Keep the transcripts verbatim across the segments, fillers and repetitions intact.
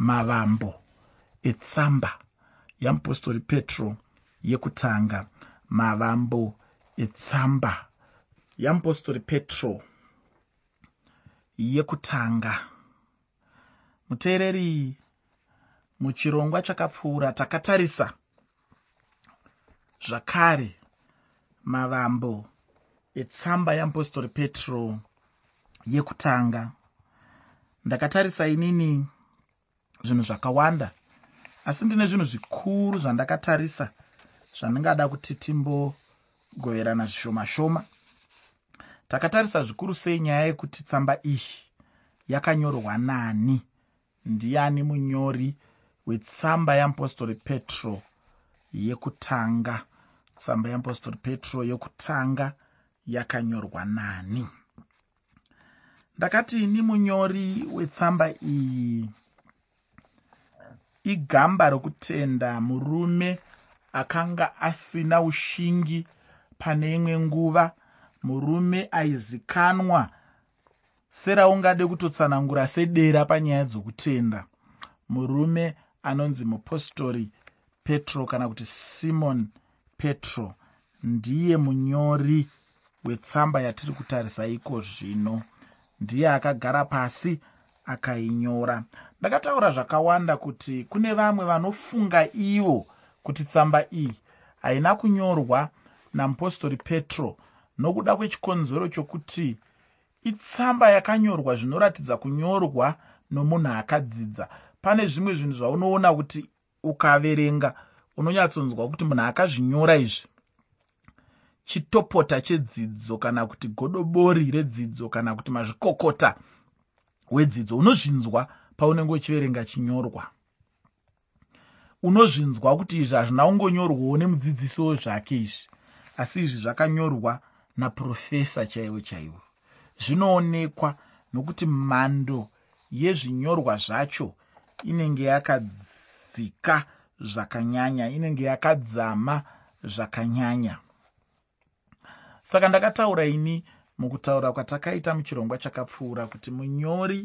mavambo etsamba yamupostori Petro yekutanga. Mavambo etsamba yamupostori Petro yekutanga. Muteereri, muchirongwa chakapfuura takatarisa zvakare mavambo etsamba yamupostori Petro yekutanga. Ndakatarisa inini zvinhu zvakawanda, asi ndine zvinhu zvikuru zvandakatarisa zvandingada kuti timbogoverana zvishoma shoma. Takatarisa zvikuru sei nyaya yekuti tsamba iyi yakanyorwa nani, ndiani munyori wetsamba yamupostori Petro yekutanga. Tsamba yamupostori Petro yekutanga yakanyorwa nani? Ndakati ini munyori wetsamba iyi igamba rokutenda, murume akanga asina ushingi pane imwe nguva, murume aizikanwa seraungade kutotsanangura sedera panyaya dzokutenda, murume anonzi mupostori Petro kana kuti Simon Petro. Ndiye munyori wetsamba yatiri kutarisa iko zvino, ndiye akagara pasi akainyora. Ndakataura zvakawanda kuti kune vamwe vanofunga ivo kuti tsamba iyi haina kunyorwa namupostori Petro nokuda kwechikonzero chokuti itsamba yakanyorwa zvinoratidza kunyorwa nomunhu akadzidza. Pane zvimwe zvinhu zvaunoona kuti ukaverenga unonyatsonzwa kuti munhu akazvinyora izvi chitopota chedzidzo kana kuti godobori redzidzo kana kuti mazvikokota wedzidzo. Unozvinzwa paunenge uchiverenga chinyorwa, unozvinzwa kuti izvi hazvina kungonyorwawo nemudzidzisi zvake izvi, asi izvi zvakanyorwa naprofesa chaivo chaivo. Zvinoonekwa nokuti mhando yezvinyorwa zvacho inenge yakadzika zvakanyanya, inenge yakadzama zvakanyanya. Saka ndakataura ini mukutaura kwatakaita muchirongwa chakapfuura kuti munyori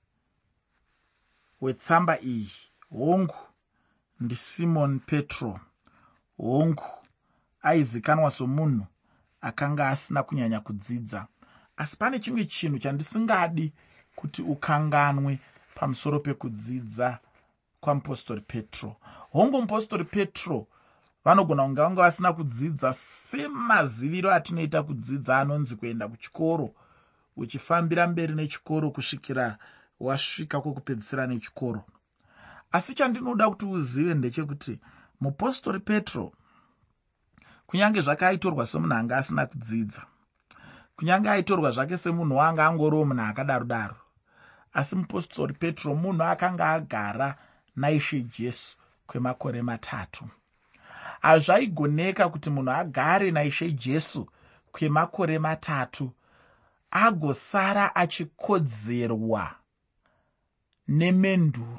wetsamba iyi hongu ndi Simon Petro. Hongu aizikanwa somunhu akanga asina kunyanya kudzidza, asi pane chimwe chinhu chandisingadi kuti ukanganwe pamusoro pekudzidza kwamupostori Petro. Hongu mupostori Petro vanogona kunge vanga vasina kudzidza semaziviro atinoita kudzidza anonzi kuenda kuchikoro, uchifambira mberi nechikoro kusvikira wasvika kwekupedzisira nechikoro. Asi chandinoda kuti uzive ndechekuti mupostori Petro, kunyange zvake aitorwa semunhu anga asina kudzidza, kunyange aitorwa zvake semunhu wanga angoriwo munhu akadaro daro, asi mupostori Petro munhu akanga agara naIshe Jesu kwemakore matatu. Hazvaigoneka kuti munhu agare naIshe Jesu kwemakore matatu agosara achikodzerwa nemenduro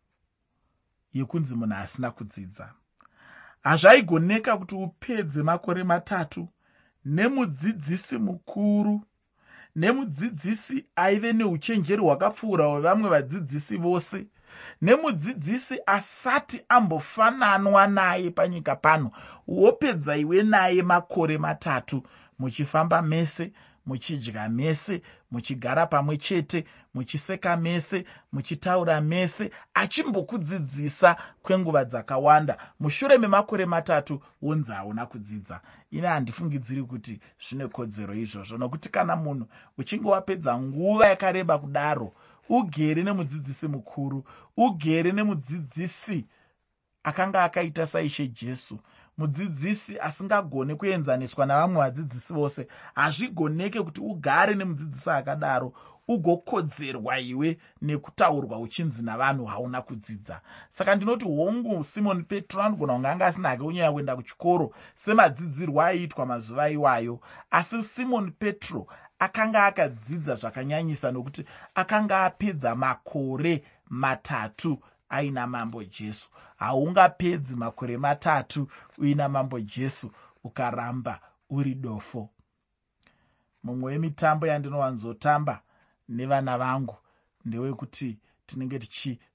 yekunzi munhu asina kudzidza. Hazvaigoneka kuti upedze makore matatu nemudzidzisi mukuru, nemudzidzisi aive neuchenjeri hwakapfuura hwevamwe vadzidzisi vose, nemudzidzisi asati ambofananwa naye panyika pano, wopedza iwe naye makore matatu muchifamba mese, muchidya mese, muchigara pamwe chete, muchiseka mese, muchitaura mese, achimbokudzidzisa kwenguva dzakawanda. Mushure memakore matatu wonzi hauna kudzidza. Ine handifungidziri kuti zvine kodzero izvozvo, nokuti kana munhu uchinge wapedza nguva yakareba kudaro, ugere nemudzidzisi mukuru, ugere nemudzidzisi akanga akaita saIshe Jesu, mudzidzisi asingagone kuenzaniswa navamwe vadzidzisi vose, hazvigoneke kuti ugare nemudzidzisi akadaro ugokodzerwa iwe nekutaurwa uchinzi navanhu hauna kudzidza. Saka ndinoti hongu Simon Petro anogona kunge anga asina hake kunyanya kuenda kuchikoro semadzidzirwo aiitwa mazuva iwayo, asi Simon Petro akanga akadzidza zvakanyanyisa nokuti akanga apedza makore matatu aina mambo Jesu. Haungapedzi makore matatu uina mambo Jesu ukaramba uri dofo. Mumwe wemitambo yandinowanzotamba nevana vangu ndewekuti tinenge tichi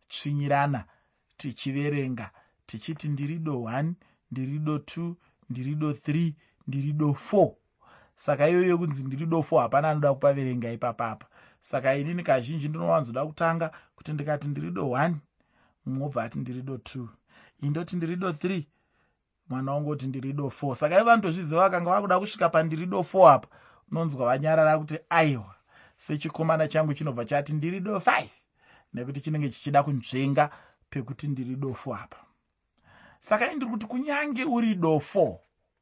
tichitsvinyirana tichiverenga tichiti ndiri do one, ndiri do two, ndiri do three, ndiri do four. Saka iyoyo kunzi ndiri do four hapana anoda kupaverenga ipapapa. Saka inini kazhinji ndinowanzoda kutanga kuti ndikati ndiri do one, mumwe ati ndiri do two, indoti ndiri do three, mwana wangu oti ndiri do four. Saka ivo vanotozviziva vakanga vakuda kusvika pandiri do four apa, unonzwa vanyarara kuti aiwa, sechikomana changu chinobva chati ndiri do five, nekuti chinenge chichida kunzvenga pekuti ndiri do four apa. Saka ndiri kuti kunyange uri do four,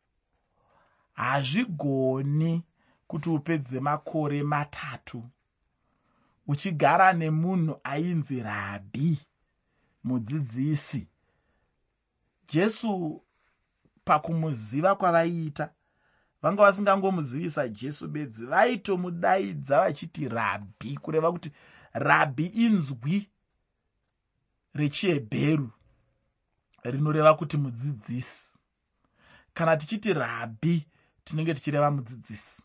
hazvigoni kuti upedze makore matatu uchigara nemunhu ainzi rabhi, mudzidzisi. Jesu pakumuziva kwavaiita, vanga vasingangomuzivisa Jesu bedzi, vaitomudaidza vachiti rabhi, kureva kuti rabhi inzwi rechiHebheru rinoreva kuti mudzidzisi. Kana tichiti rabhi tinenge tichireva mudzidzisi.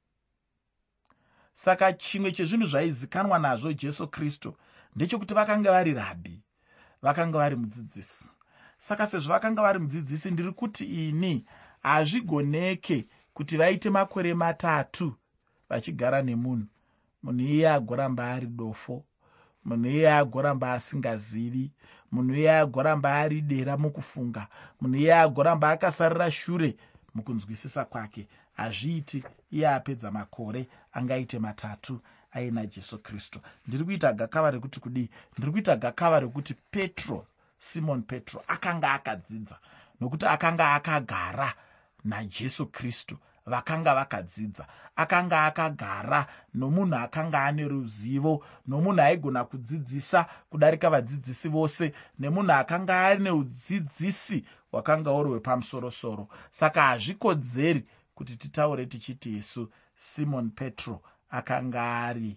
Saka chimwe chezvinhu zvaizikanwa nazvo Jesu Kristu ndechekuti vakanga vari rabhi, vakanga vari mudzidzisi. Saka sezvo vakanga vari mudzidzisi, ndiri kuti ini hazvigoneke kuti vaite makore matatu vachigara nemunhu, munhu iye agoramba ari dofo, munhu iye agoramba asingazivi, munhu iye agoramba ari dera mukufunga, munhu iye agoramba akasarira shure mukunzwisisa kwake. Hazviiti iye apedza makore angaite matatu aina Jesu Kristu. Ndiri kuita gakava rekuti kudii? Ndiri kuita gakava rekuti Petro, Simon Petro, akanga akadzidza, nokuti akanga akagara naJesu Kristu, vakanga vakadzidza. Akanga akagara nomunhu akanga ane ruzivo, nomunhu aigona kudzidzisa kudarika vadzidzisi vose, nemunhu akanga ane udzidzisi hwakanga uri hwepamusoro-soro. Saka hazvikodzeri kuti titaure tichiti isu Simon Petro akanga ari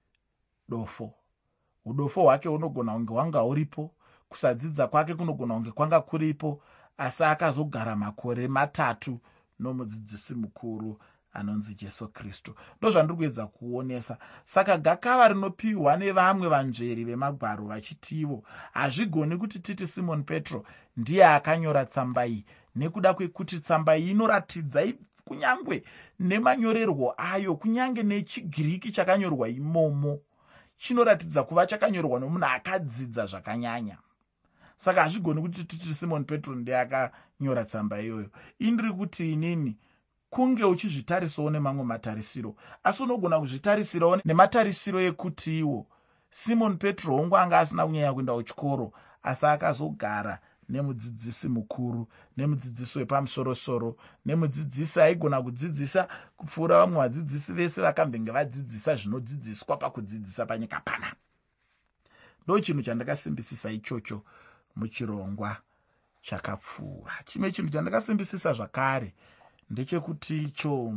dofo. Udofo hwake hunogona kunge hwanga huripo, kusadzidza kwake kunogona kunge kwanga kuripo, asi akazogara makore matatu nomudzidzisi mukuru anonzi Jesu Kristu. Ndozvandiri kuedza kuonesa. Saka gakava rinopiwa nevamwe vanzveri vemagwaro vachitivo, hazvigoni kuti titi Simon Petro ndiye akanyora tsamba iyi, nekuda kwekuti tsamba iyi inoratidza kunyangwe nemanyorerwo ayo, kunyange nechiGiriki chakanyorwa imomo, chinoratidza kuva chakanyorwa nomunhu akadzidza zvakanyanya. Saka hazvigoni kuti titi Simon Petro ndiye akanyora tsamba iyoyo. Indiri kuti inini kunge uchizvitarisawo nemamwe matarisiro, asi unogona kuzvitarisirawo nematarisiro ekuti iwo Simon Petro hongu anga asina kunyanya kuenda kuchikoro, asi akazogara nemudzidzisi mukuru, nemudzidzisi wepamusoro-soro, nemudzidzisi aigona kudzidzisa kupfuura vamwe vadzidzisi vese vakambenge vadzidzisa zvinodzidziswa pakudzidzisa panyika pana. Ndo chinhu chandakasimbisisa ichocho muchirongwa chakapfuura. Chimwe chinhu chandakasimbisisa zvakare ndechekuti icho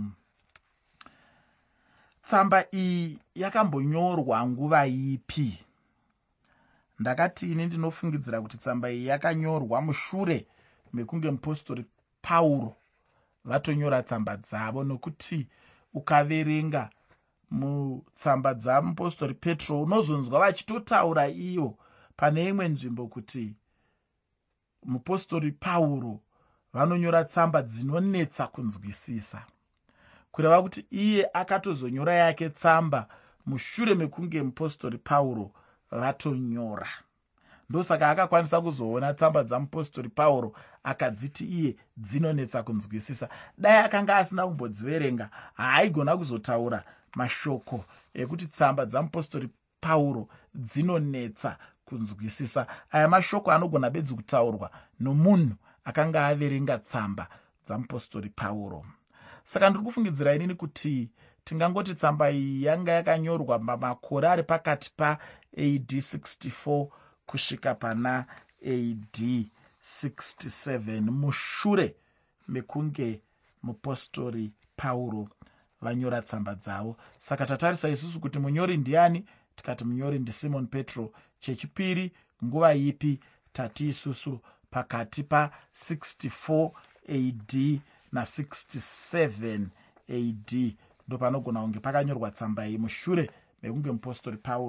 tsamba iyi yakambonyorwa nguva ipi? Ndakati ini ndinofungidzira kuti tsamba iyi yakanyorwa mushure mekunge mupostori Pauro vatonyora tsamba dzavo, nokuti ukaverenga mutsamba dzamupostori Petro unozonzwa vachitotaura iyo pane imwe nzvimbo kuti mupostori Pauro vanonyora tsamba dzinonetsa kunzwisisa, kureva kuti iye akatozonyora yake tsamba mushure mekunge mupostori Pauro vatonyora. Ndosaka akakwanisa kuzoona tsamba dzamupostori Pauro akadziti iye dzinonetsa kunzwisisa. Dai akanga asina kumbodziverenga, haaigona kuzotaura mashoko ekuti tsamba dzamupostori Pauro dzinonetsa kunzwisisa. Aya mashoko anogona bedzi kutaurwa nomunhu akanga averenga tsamba dzamupostori Pauro. Saka ndiri kufungidzira inini kuti tingangoti tsamba iyi yanga yakanyorwa pamakore ari pakati pa A D sixty-four kusvika pana A D sixty-seven, mushure mekunge mupostori Pauro vanyora tsamba dzavo. Saka tatarisa isusu kuti munyori ndiani? Tikati munyori ndi Simon Petro. Chechipiri, nguva ipi? Tati isusu pakati pa sixty-four A D na sixty-seven A D ndo panogona kunge pakanyorwa tsamba iyi mushure mekunge mupostori Pauro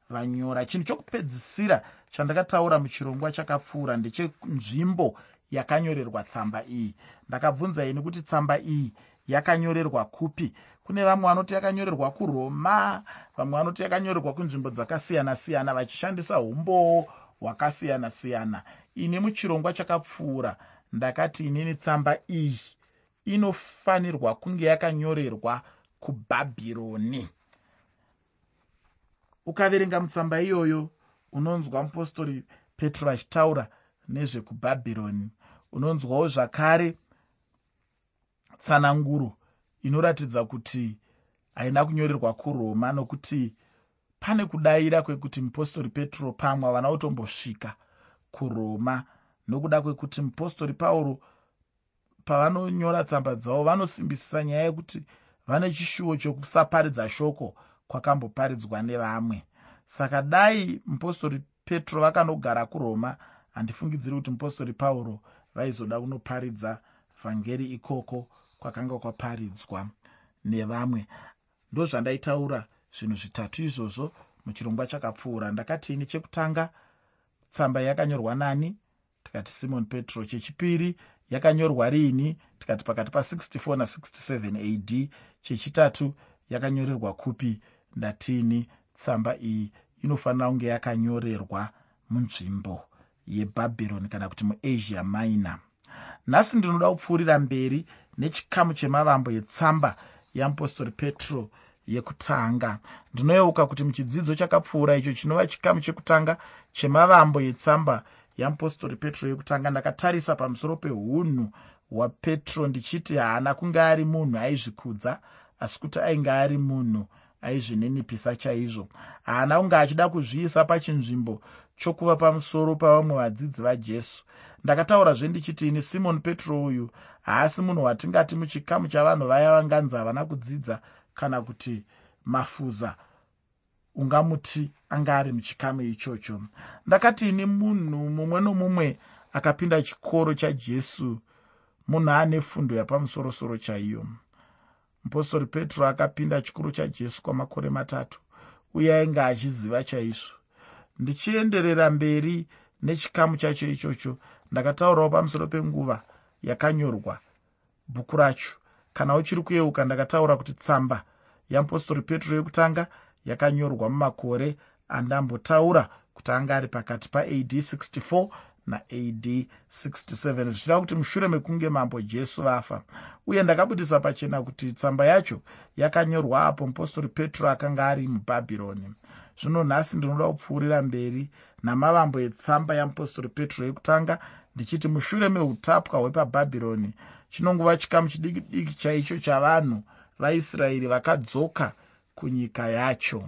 vanyora. Chinhu chokupedzisira chandakataura muchirongwa chakapfuura ndechenzvimbo yakanyorerwa tsamba iyi. Ndakabvunza ini kuti tsamba iyi yakanyorerwa kupi. Kune vamwe vanoti yakanyorerwa kuRoma, vamwe vanoti yakanyorerwa kunzvimbo dzakasiyana siyana vachishandisa umboo hwakasiyana siyana. Ini muchirongwa chakapfuura ndakati inini tsamba iyi inofanirwa kunge yakanyorerwa kuBhabhironi. Ukaverenga mutsamba iyoyo unonzwa mupostori Petro achitaura nezvekuBhabhironi. Unonzwawo zvakare tsananguro inoratidza kuti haina kunyorerwa kuRoma, nokuti pane kudaira kwekuti mupostori Petro pamwe havana kutombosvika kuRoma, nokuda kwekuti mupostori Pauro pavanonyora tsamba dzavo vanosimbisisa nyaya yekuti vane chishuvo chokusaparidza shoko kwakamboparidzwa nevamwe. Saka dai mupostori Petro vakanogara kuRoma, handifungidziri kuti mupostori Pauro vaizoda kunoparidza vhangeri ikoko kwakanga kwaparidzwa nevamwe. Ndozvandaitaura zvinhu zvitatu izvozvo muchirongwa chakapfuura. Ndakati ini chekutanga tsamba yakanyorwa nani, tikati Simon Petro. Chechipiri yakanyorwa riini, tikati pakati pa64 na sixty-seven A D. Chechitatu yakanyorerwa kupi, ndatini tsamba iyi inofanira kunge yakanyorerwa munzvimbo yeBhabhironi kana kuti muAsia Minor. Nhasi ndinoda kupfuurira mberi nechikamu chemavambo yetsamba yamupostori Petro yekutanga. Ndinoyeuka kuti muchidzidzo chakapfuura icho chinova chikamu chekutanga chemavambo yetsamba yamupostori Petro yekutanga, ndakatarisa pamusoro peunhu hwaPetro ndichiti haana kunge ari munhu aizvikudza, asi kuti ainge ari munhu aizvininipisa chaizvo. Haana kunge achida kuzviisa pachinzvimbo chokuva pamusoro pavamwe vadzidzi vaJesu. Ndakataurazve ndichiti ini Simon Petro uyu haasi munhu watingati muchikamu chavanhu vaya vanganzi havana kudzidza kana kuti mafuza ungamuti anga ari muchikamu ichocho. Ndakati ini munhu mumwe nomumwe akapinda chikoro chaJesu munhu ane fundo yapamusoro-soro chaiyo. Mupostori Petro akapinda chikoro chaJesu kwamakore matatu uye ainge achiziva chaizvo. Ndichienderera mberi nechikamu chacho ichocho, ndakataurawo pamusoro penguva yakanyorwa bhuku racho. Kana uchiri kuyeuka, ndakataura kuti tsamba yamupostori Petro yekutanga yakanyorwa mumakore andambotaura kuti anga ari pakati paA D sixty-four na A D sixty-seven, zvichida kuti mushure mekunge mambo Jesu vafa. Uye ndakabudisa pachena kuti tsamba yacho yakanyorwa apo mupostori Petro akanga ari muBhabhironi. Zvino nhasi ndinoda kupfuurira mberi namavambo etsamba yamupostori Petro yekutanga ndichiti mushure meutapwa hwepaBhabhironi chinongova chikamu chidiki diki chaicho chavanhu vaIsraeri vakadzoka kunyika yacho.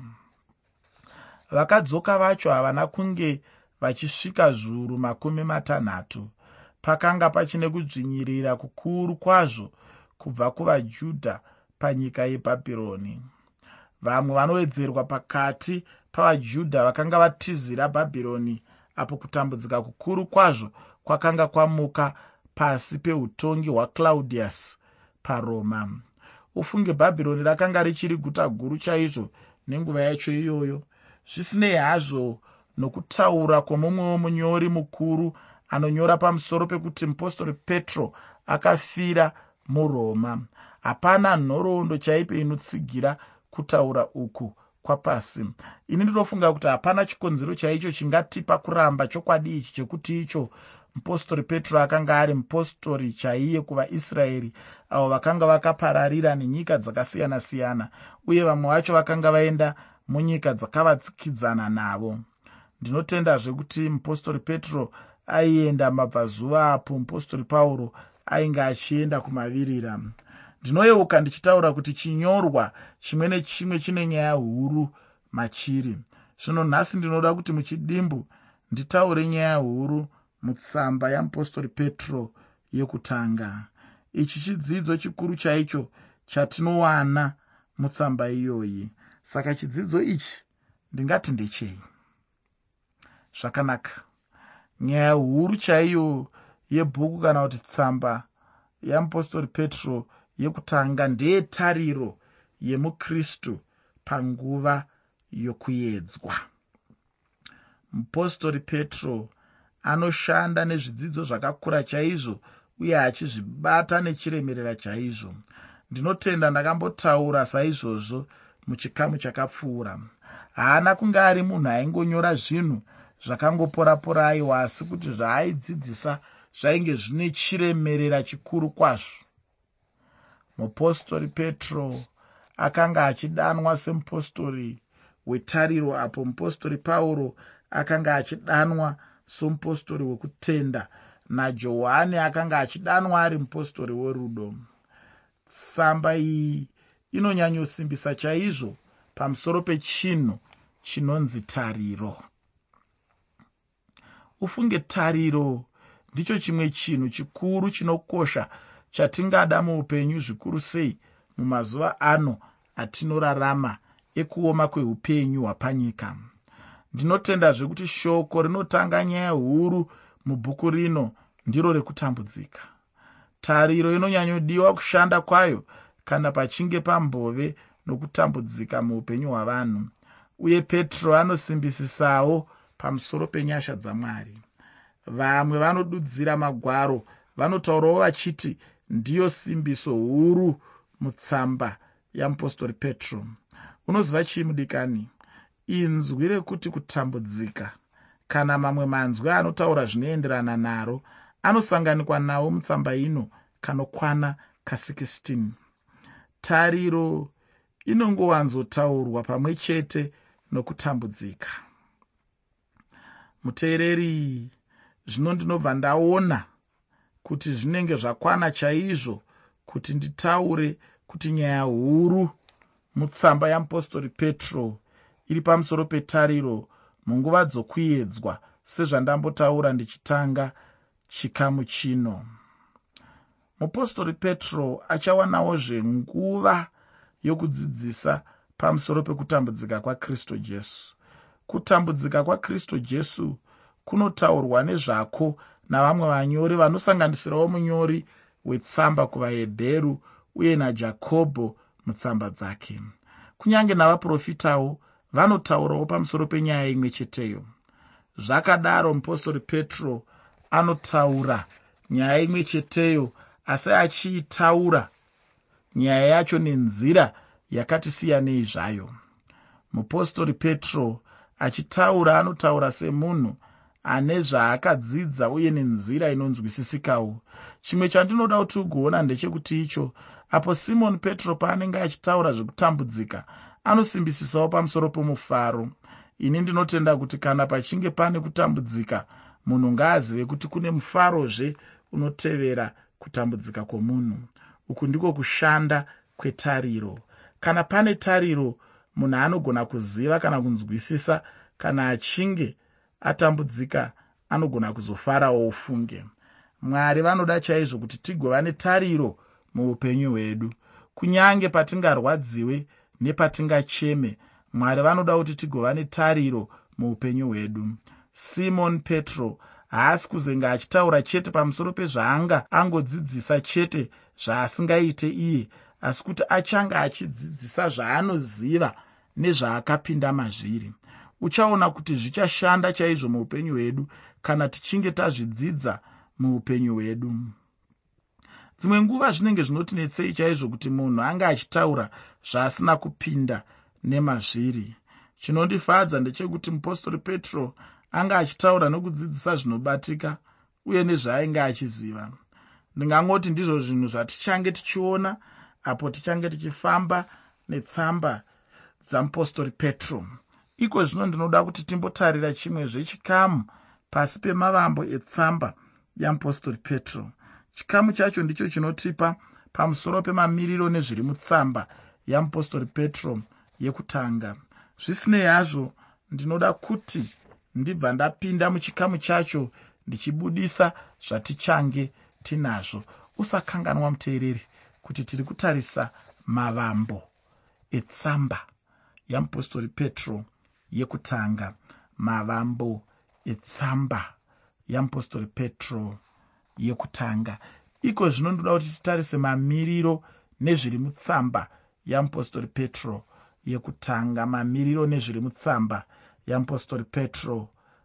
Vakadzoka vacho havana kunge vachisvika zviuru makumi matanhatu. Pakanga pachine kudzvinyirira kukuru kwazvo kubva kuvaJudha panyika yeBhabhironi. Vamwe vanowedzerwa pakati pavaJudha vakanga vatizira Bhabhironi apo kutambudzika kukuru kwazvo kwakanga kwamuka pasi peutongi hwaClaudius paRoma. Ufunge Bhabhironi rakanga richiri guta guru chaizvo nenguva yacho iyoyo. Zvisinei hazvo nokutaura kwomumwe munyori mukuru anonyora pamusoro pekuti mupostori Petro akafira muRoma. Hapana nhoroondo chaipo inotsigira kutaura uku kwapasi. Ini ndinofunga kuti hapana chikonzero chaicho chingatipa kuramba chokwadi ichi chekuti icho mupostori Petro akanga ari mupostori chaiye kuvaIsraeri avo vakanga vakapararira nenyika dzakasiyana siyana, uye vamwe vacho vakanga vaenda munyika dzakavatsikidzana navo. Ndinotendazve kuti mupostori Petro aienda mabvazuva apo mupostori Pauro ainge achienda kumavirira. Ndinoyeuka ndichitaura kuti chinyorwa chimwe nechimwe chine nyaya huru machiri. Zvino nhasi ndinoda kuti muchidimbu nditaure nyaya huru mutsamba yamupostori Petro yekutanga. Ichi chidzidzo chikuru chaicho chatinowana mutsamba iyoyi. Saka chidzidzo ichi ndingati ndechei? Zvakanaka. Nyaya huru chaiyo yebhuku kana kuti tsamba yamupostori Petro yekutanga ndeyetariro yemukristu panguva yokuedzwa. mupostori Petro anoshanda nezvidzidzo zvakakura chaizvo uye achizvibata nechiremerera chaizvo. Ndinotenda ndakambotaura saizvozvo muchikamu chakapfuura. Haana kunge ari munhu aingonyora zvinhu zvakangopora-pora aiwa, asi kuti zvaaidzidzisa zvainge zvine chiremerera chikuru kwazvo. Mupostori Petro akanga achidanwa semupostori wetariro, apo mupostori Pauro akanga achidanwa somupostori wekutenda, naJohani akanga achidanwa ari mupostori werudo. Tsamba iyi inonyanyosimbisa chaizvo pamusoro pechinhu chinonzi tariro. Ufunge tariro ndicho chimwe chinhu chikuru chinokosha chatingada muupenyu, zvikuru sei mumazuva ano atinorarama ekuoma kweupenyu hwapanyika. Ndinotendazve kuti shoko rinotanga nyaya huru mubhuku rino ndiro rekutambudzika. Tariro inonyanyodiwa kushanda kwayo kana pachinge pambove nokutambudzika muupenyu hwavanhu, uye Petro anosimbisisawo pamusoro penyasha dzaMwari. Vamwe vanodudzira magwaro vanotaurawo vachiti ndiyo simbiso huru mutsamba yamupostori Petro. Unoziva chii mudikani? Inzwi rekuti kutambudzika kana mamwe manzwi anotaura zvinoenderana naro anosanganikwa nawo mutsamba ino kanokwana ka sixteen. Tariro inongowanzotaurwa pamwe chete nokutambudzika. Muteereri, zvino ndinobva ndaona kuti zvinenge zvakwana chaizvo kuti nditaure kuti nyaya huru mutsamba yamupostori Petro iri pamusoro petariro munguva dzokuedzwa, sezvandambotaura ndichitanga chikamu chino. Mupostori Petro achawanawozve nguva yokudzidzisa pamusoro pekutambudzika kwaKristu Jesu. Kutambudzika kwaKristu Jesu kunotaurwa nezvako navamwe vanyori vanosanganisirawo munyori wetsamba kuvaHebheru uye naJakobho mutsamba dzake. Kunyange navaprofitawo vanotaurawo pamusoro penyaya imwe cheteyo. Zvakadaro mupostori Petro anotaura nyaya imwe cheteyo, asi achiitaura nyaya yacho nenzira yakati siyanei zvayo. Mupostori Petro achitaura anotaura semunhu ane zvaakadzidza uye nenzira inonzwisisikawo. Chimwe chandinoda kuti ugoona ndechekuti icho apo Simon Petro paanenge achitaura zvekutambudzika anosimbisisawo pamusoro pomufaro. Ini ndinotenda kuti kana pachinge pane kutambudzika, munhu ngaazive kuti kune mufarozve unotevera kutambudzika kwomunhu. Uku ndiko kushanda kwetariro. Kana pane tariro, munhu anogona kuziva kana kunzwisisa kana achinge atambudzika, anogona kuzofarawo ufunge. Mwari vanoda chaizvo kuti tigova netariro muupenyu hwedu. Kunyange patingarwadziwe nepatingacheme, Mwari vanoda kuti tigova netariro muupenyu hwedu. Simon Petro haasi kuzenga achitaura chete pamusoro pezvaanga angodzidzisa chete zvaasingaite iye, asi kuti achanga achidzidzisa zvaanoziva nezvaakapinda mazviri. Uchaona kuti zvichashanda chaizvo muupenyu hwedu kana tichinge tazvidzidza muupenyu hwedu. Dzimwe nguva zvinenge zvinotinetsei chaizvo kuti munhu anga achitaura zvaasina kupinda nemazviri. Chinondifadza ndechekuti mupostori Petro anga achitaura nokudzidzisa zvinobatika uye nezvaainge achiziva. Ndingangoti ndizvo zvinhu zvatichange tichiona apo tichange tichifamba netsamba dzamupostori Petro. Iko zvino ndinoda kuti timbotarira chimwe zvechikamu pasi pemavambo etsamba yamupostori Petro. Chikamu chacho ndicho chinotipa pamusoro pemamiriro nezviri mutsamba yamupostori Petro yekutanga. Zvisinei hazvo, ndinoda kuti ndibva ndapinda muchikamu chacho ndichibudisa zvatichange tinazvo. Usakanganwa muteereri kuti tiri kutarisa mavambo etsamba yamupostori Petro yekutanga. Mavambo etsamba yamupostori Petro yekutanga. Iko zvino ndoda kuti titarise mamiriro nezviri mutsamba yamupostori Petro yekutanga. Mamiriro nezviri mutsamba yamupostori Petro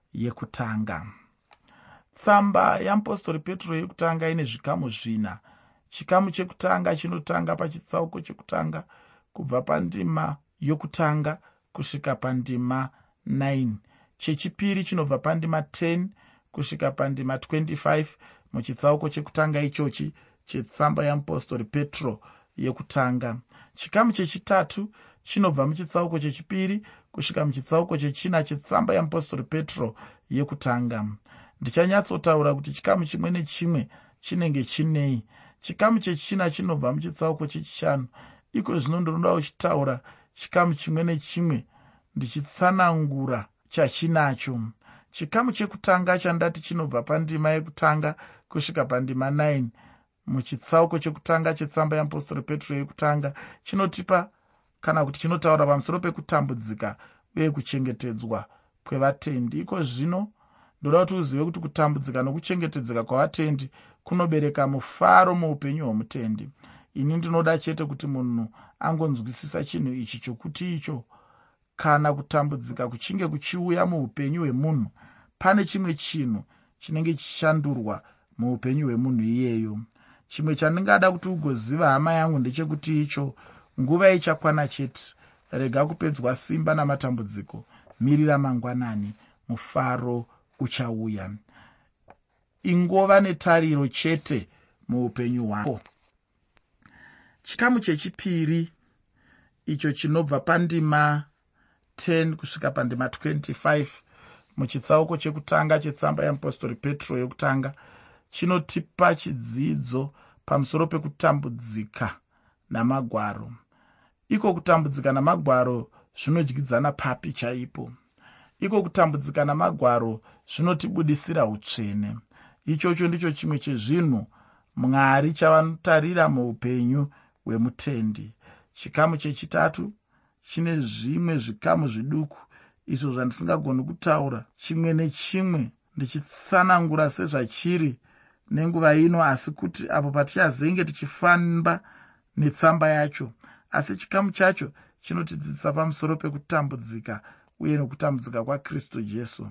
yekutanga. Tsamba yamupostori Petro yekutanga ine zvikamu zvina. Chikamu chekutanga chinotanga pachitsauko chekutanga kubva pandima yokutanga kusvika pandima nine. Chechipiri chinobva pandima ten kusvika pandima twenty-five muchitsauko chekutanga ichochi chetsamba yamupostori Petro yekutanga. Chikamu chechitatu chinobva muchitsauko chechipiri kusvika muchitsauko chechina chetsamba yamupostori Petro yekutanga. Ndichanyatsotaura kuti chikamu chimwe nechimwe chinenge chinei. Chikamu chechina chinobva muchitsauko chechishanu. Iko zvino ndinoda kuchitaura chikamu chimwe nechimwe ndichitsanangura chachinacho. Chikamu chekutanga chandati chinobva pandima yekutanga kusvika pandima nine muchitsauko chekutanga chetsamba yamupostori Petro yekutanga chinotipa kana kuti chinotaura pamusoro pekutambudzika uye kuchengetedzwa kwevatendi. Iko zvino ndoda kuti uzive kuti kutambudzika nokuchengetedzeka kwavatendi kunobereka mufaro muupenyu hwomutendi. Ini ndinoda chete kuti munhu angonzwisisa chinhu ichi chokuti icho kana kutambudzika kuchinge kuchiuya muupenyu hwemunhu pane chimwe chinhu chinenge chichishandurwa muupenyu hwemunhu iyeyo. Chimwe chandingada kuti ugoziva hama yangu ndechekuti icho nguva ichakwana chete. Rega kupedzwa simba namatambudziko. Mirira mangwanani, mufaro uchauya. Ingova netariro chete muupenyu hwako. Chikamu chechipiri icho chinobva pandima ten kusvika pandima twenty-five muchitsauko chekutanga chetsamba yamupostori Petro yekutanga chinotipa chidzidzo pamusoro pekutambudzika namagwaro. Iko kutambudzika namagwaro zvinodyidzana papi chaipo. Iko kutambudzika namagwaro zvinotibudisira utsvene. Ichocho ndicho chimwe chezvinhu Mwari chavanotarira muupenyu hwemutendi. Chikamu chechitatu chine zvimwe zvikamu zviduku izvo zvandisingagoni kutaura chimwe nechimwe ndichitsanangura sezvachiri nenguva ino, asi kuti apo patichazenge tichifamba netsamba yacho. Asi chikamu chacho chinotidzidzisa pamusoro pekutambudzika uye nokutambudzika kwaKristu Jesu.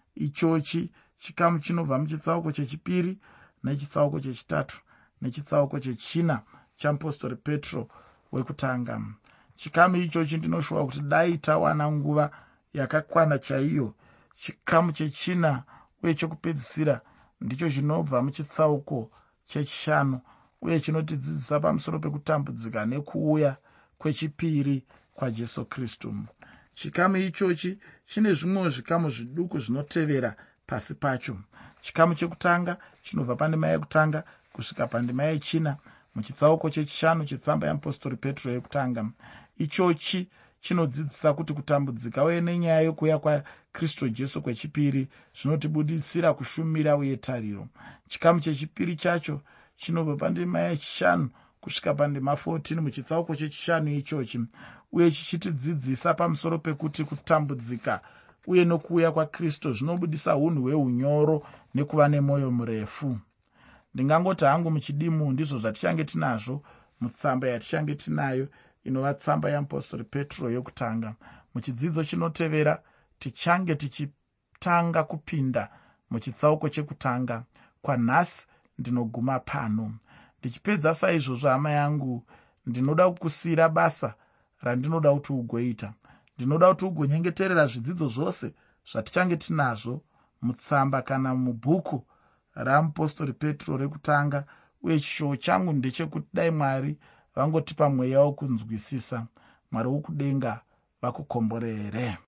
Ichochi chikamu chinobva muchitsauko chechipiri nechitsauko chechitatu nechitsauko chechina chamupostori Petro wekutanga. Chikamu ichochi ndinoshuva kuti dai tawana nguva yakakwana chaiyo. Chikamu chechina uye chokupedzisira ndicho chinobva muchitsauko chechishanu uye chinotidzidzisa pamusoro pekutambudzika nekuuya kwechipiri kwaJesu Kristu. Chikamu ichochi chine zvimwe zvikamu zviduku zvinotevera pasi pacho. Chikamu chekutanga chinobva pandima yekutanga kusvika pandima yechina muchitsauko chechishanu chetsamba yamupostori Petro yekutanga. Ichochi chinodzidzisa kuti kutambudzika uye nenyaya yokuuya kwaKristu Jesu kwechipiri zvinotibudisira kushumira uye tariro. Chikamu chechipiri chacho chinobva pandima yechishanu kusvika pandima fourteen muchitsauko chechishanu ichochi, uye chichitidzidzisa pamusoro pekuti kutambudzika uye nokuuya kwaKristu zvinobudisa unhu hwehunyoro nekuva nemwoyo murefu. Ndingangoti hangu muchidimu ndizvo zvatichange tinazvo mutsamba yatichange tinayo inova tsamba yamupostori Petro yokutanga. Muchidzidzo chinotevera tichange tichitanga kupinda muchitsauko chekutanga. Kwanhasi ndinoguma pano. Ndichipedza saizvozvo hama yangu, ndinoda kukusiyira basa randinoda kuti ugoita. Ndinoda kuti ugonyengeterera zvidzidzo zvose zvatichange tinazvo mutsamba kana mubhuku ramupostori Petro rekutanga, uye chishowo changu ndechekuti dai Mwari vangotipa mweya wokunzwisisa. Mwari wokudenga vakukomborere.